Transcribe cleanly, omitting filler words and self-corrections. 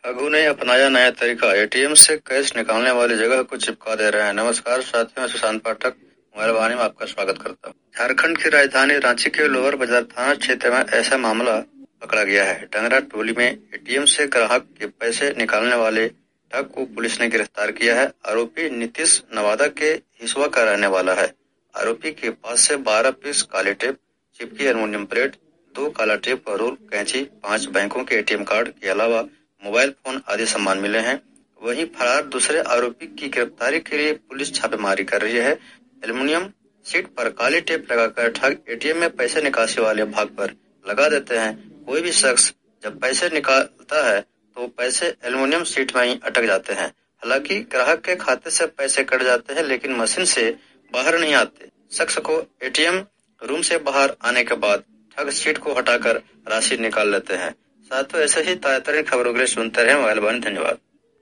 ठगों ने अपनाया नया तरीका, एटीएम से कैश निकालने वाली जगह को चिपका दे रहे हैं। नमस्कार साथियों, मैं सुशांत पाठक मोबाइल वाणी में आपका स्वागत करता हूँ। झारखंड की राजधानी रांची के लोअर बाजार थाना क्षेत्र में ऐसा मामला पकड़ा गया है। डंगरा टोली में एटीएम से ग्राहक के पैसे निकालने वाले ठग को पुलिस ने गिरफ्तार किया है। आरोपी नीतीश नवादा के हिसुआ का रहने वाला है। आरोपी के पास से 12 पीस काले टेप, चिपकी एल्युमिनियम प्लेट, 2 काला टेप और रोल, कैंची, 5 बैंकों के एटीएम कार्ड के अलावा मोबाइल फोन आदि सामान मिले हैं। वहीं फरार दूसरे आरोपी की गिरफ्तारी के लिए पुलिस छापेमारी कर रही है। एल्युमिनियम सीट पर काली टेप लगाकर ठग एटीएम में पैसे निकासी वाले भाग पर लगा देते हैं। कोई भी शख्स जब पैसे निकालता है तो पैसे एल्युमिनियम सीट में ही अटक जाते हैं। हालांकि ग्राहक के खाते से पैसे कट जाते हैं, लेकिन मशीन से बाहर नहीं आते। शख्स को एटीएम रूम से बाहर आने के बाद ठग सीट को हटाकर राशि निकाल लेते हैं। साथियों, ऐसे ही ताजा खबरों के लिए सुनते रहे मोबाइल वाणी। धन्यवाद।